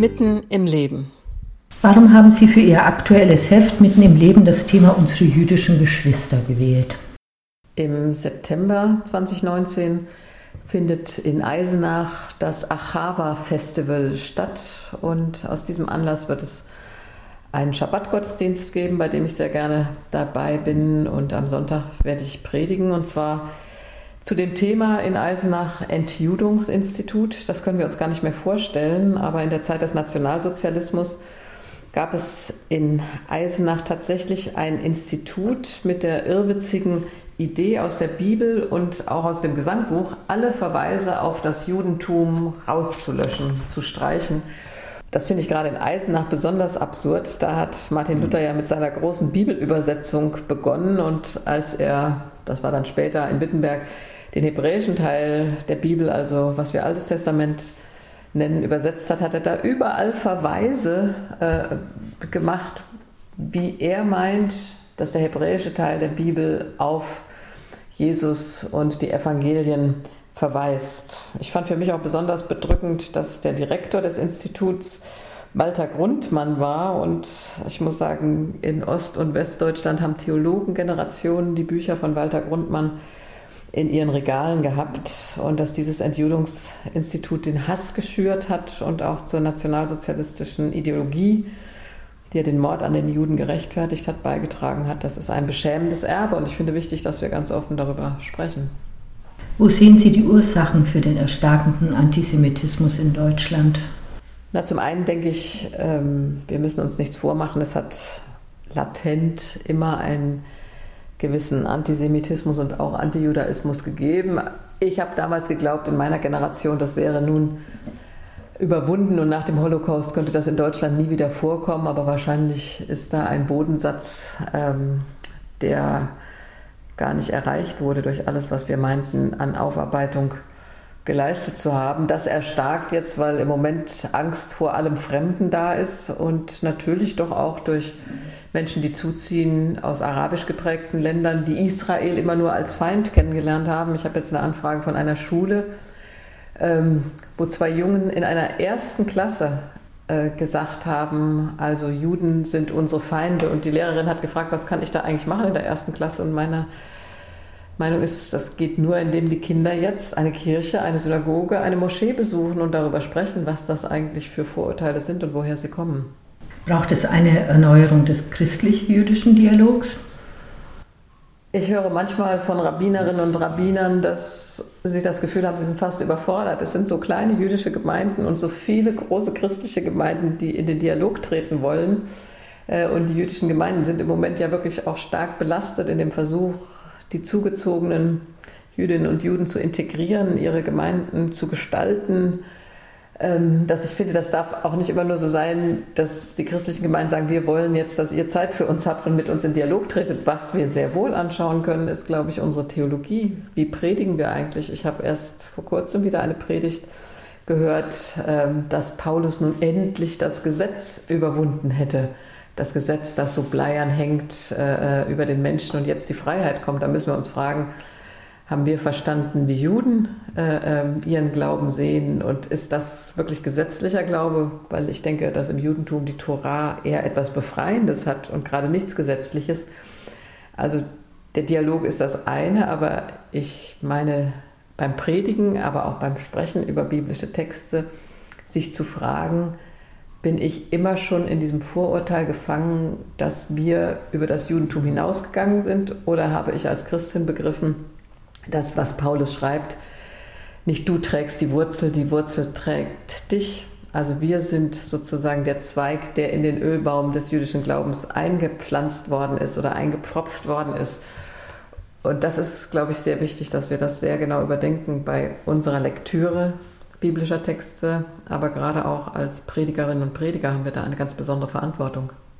Mitten im Leben. Warum haben Sie für Ihr aktuelles Heft Mitten im Leben das Thema unsere jüdischen Geschwister gewählt? Im September 2019 findet in Eisenach das Achava-Festival statt und aus diesem Anlass wird es einen Schabbat-Gottesdienst geben, bei dem ich sehr gerne dabei bin, und am Sonntag werde ich predigen, und zwar zu dem Thema in Eisenach Entjudungsinstitut. Das können wir uns gar nicht mehr vorstellen, aber in der Zeit des Nationalsozialismus gab es in Eisenach tatsächlich ein Institut mit der irrwitzigen Idee, aus der Bibel und auch aus dem Gesangbuch alle Verweise auf das Judentum rauszulöschen, zu streichen. Das finde ich gerade in Eisenach besonders absurd. Da hat Martin Luther ja mit seiner großen Bibelübersetzung begonnen, und als er, das war dann später in Wittenberg, den hebräischen Teil der Bibel, also was wir Altes Testament nennen, übersetzt hat, hat er da überall Verweise gemacht, wie er meint, dass der hebräische Teil der Bibel auf Jesus und die Evangelien verweist. Ich fand für mich auch besonders bedrückend, dass der Direktor des Instituts Walter Grundmann war, und ich muss sagen, in Ost- und Westdeutschland haben Theologengenerationen die Bücher von Walter Grundmann in ihren Regalen gehabt, und dass dieses Entjudungsinstitut den Hass geschürt hat und auch zur nationalsozialistischen Ideologie, die ja den Mord an den Juden gerechtfertigt hat, beigetragen hat. Das ist ein beschämendes Erbe, und ich finde wichtig, dass wir ganz offen darüber sprechen. Wo sehen Sie die Ursachen für den erstarkenden Antisemitismus in Deutschland? Na, zum einen denke ich, wir müssen uns nichts vormachen. Es hat latent immer einen gewissen Antisemitismus und auch Antijudaismus gegeben. Ich habe damals geglaubt, in meiner Generation, das wäre nun überwunden und nach dem Holocaust könnte das in Deutschland nie wieder vorkommen, aber wahrscheinlich ist da ein Bodensatz, der gar nicht erreicht wurde durch alles, was wir meinten, an Aufarbeitung geleistet zu haben. Das erstarkt jetzt, weil im Moment Angst vor allem Fremden da ist und natürlich doch auch durch Menschen, die zuziehen aus arabisch geprägten Ländern, die Israel immer nur als Feind kennengelernt haben. Ich habe jetzt eine Anfrage von einer Schule, wo 2 Jungen in einer 1. Klasse gesagt haben, also Juden sind unsere Feinde, und die Lehrerin hat gefragt, was kann ich da eigentlich machen in der 1. Klasse, und meine Meinung ist, das geht nur, indem die Kinder jetzt eine Kirche, eine Synagoge, eine Moschee besuchen und darüber sprechen, was das eigentlich für Vorurteile sind und woher sie kommen. Braucht es eine Erneuerung des christlich-jüdischen Dialogs? Ich höre manchmal von Rabbinerinnen und Rabbinern, dass sie das Gefühl haben, sie sind fast überfordert. Es sind so kleine jüdische Gemeinden und so viele große christliche Gemeinden, die in den Dialog treten wollen. Und die jüdischen Gemeinden sind im Moment ja wirklich auch stark belastet in dem Versuch, die zugezogenen Jüdinnen und Juden zu integrieren, ihre Gemeinden zu gestalten. Dass ich finde, das darf auch nicht immer nur so sein, dass die christlichen Gemeinden sagen, wir wollen jetzt, dass ihr Zeit für uns habt und mit uns in Dialog tretet. Was wir sehr wohl anschauen können, ist, glaube ich, unsere Theologie. Wie predigen wir eigentlich? Ich habe erst vor kurzem wieder eine Predigt gehört, dass Paulus nun endlich das Gesetz überwunden hätte. Das Gesetz, das so bleiern hängt über den Menschen und jetzt die Freiheit kommt. Da müssen wir uns fragen, haben wir verstanden, wie Juden ihren Glauben sehen, und ist das wirklich gesetzlicher Glaube? Weil ich denke, dass im Judentum die Tora eher etwas Befreiendes hat und gerade nichts Gesetzliches. Also der Dialog ist das eine, aber ich meine, beim Predigen, aber auch beim Sprechen über biblische Texte, sich zu fragen, bin ich immer schon in diesem Vorurteil gefangen, dass wir über das Judentum hinausgegangen sind, oder habe ich als Christin begriffen, das, was Paulus schreibt, nicht du trägst die Wurzel trägt dich. Also wir sind sozusagen der Zweig, der in den Ölbaum des jüdischen Glaubens eingepflanzt worden ist oder eingepfropft worden ist. Und das ist, glaube ich, sehr wichtig, dass wir das sehr genau überdenken bei unserer Lektüre biblischer Texte, aber gerade auch als Predigerinnen und Prediger haben wir da eine ganz besondere Verantwortung.